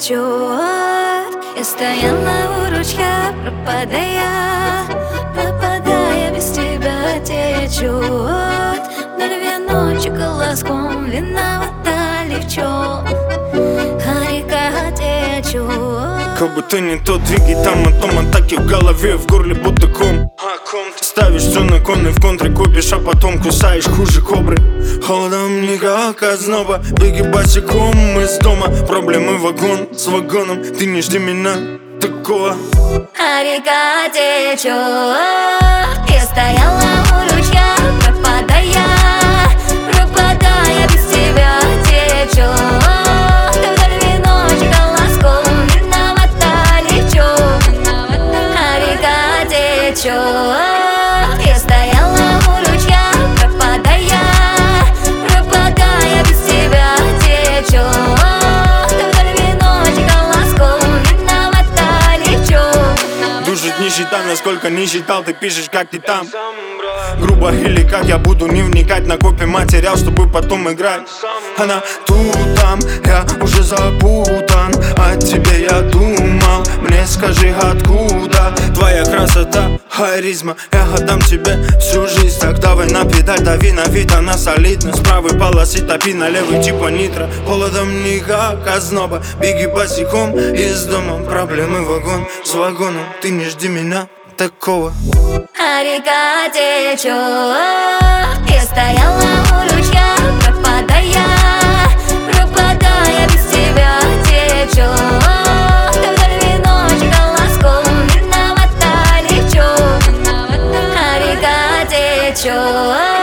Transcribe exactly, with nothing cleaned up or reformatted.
течет. Я стояла у ручья, пропадая, пропадая, без тебя течет. Вдоль веночек колоском виновата ли в чем, а река течет. Как будто не тот двигай там, а том атаки в голове, в горле будто ком. Ставишь все на кон и в контре копишь, а потом кусаешь хуже кобры. Холодом никак озноба, беги босиком из дома. Проблемы вагон с вагоном, ты не жди меня такого. А река течет. Я стояла у ручья, пропадая, пропадая, без тебя течет. Вдоль веночек колоском виновата ли в чем, а река течет. Я стояла у ручья, пропадая, пропадая, без тебя течет. Вдоль веночек колоском виновата ли в чем. Душит нищета, насколько не считал, ты пишешь, как ты там. Грубо или как я буду не вникать, накопим материал, чтобы потом играть. Она тут, там, я уже запутан, о тебе я думал. Мне скажи, откуда твоя красота, харизма? Я отдам тебе всю жизнь, так давай на педаль, дави на вид, она солидна. С правой полосы топи, на левый типа нитро. Холодом никак озноба, беги босиком из дома. Проблемы вагон с вагоном, ты не жди меня такого. А река течет. Я стояла у ручья, пропадая, пропадая, без тебя течет. Вдоль веночек колоском виновата ли в чем, а река течет.